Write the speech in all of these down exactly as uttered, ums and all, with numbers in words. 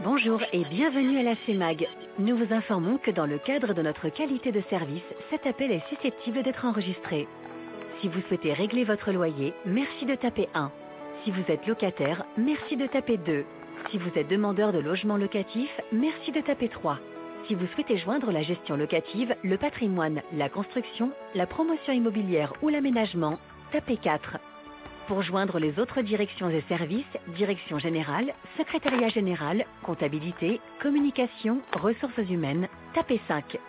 Bonjour et bienvenue à la CEMAG. Nous vous informons que dans le cadre de notre qualité de service, cet appel est susceptible d'être enregistré. Si vous souhaitez régler votre loyer, merci de taper un. Si vous êtes locataire, merci de taper deux. Si vous êtes demandeur de logement locatif, merci de taper trois. Si vous souhaitez joindre la gestion locative, le patrimoine, la construction, la promotion immobilière ou l'aménagement, tapez quatre. Pour joindre les autres directions et services, direction générale, secrétariat général, comptabilité, communication, ressources humaines, tapez cinq.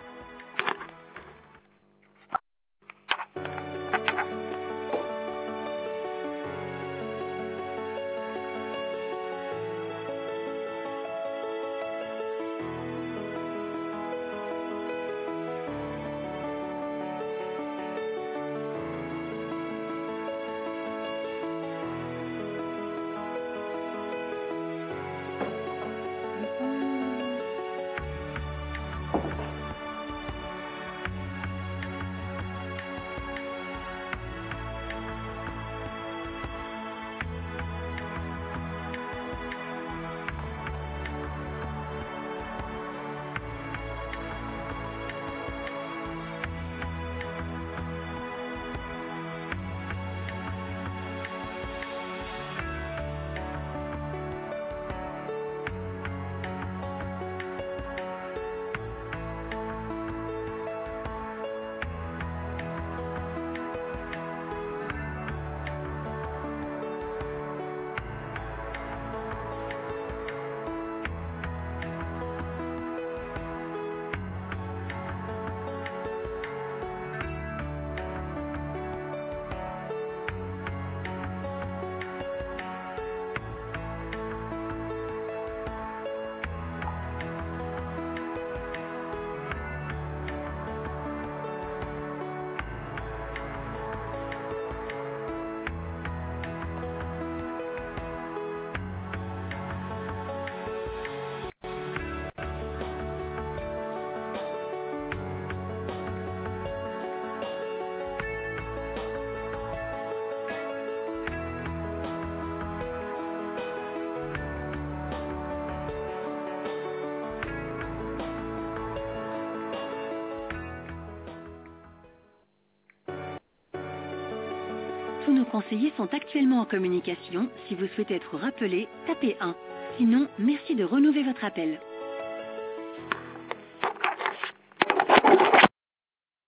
Tous nos conseillers sont actuellement en communication. Si vous souhaitez être rappelé, tapez un. Sinon, merci de renouveler votre appel.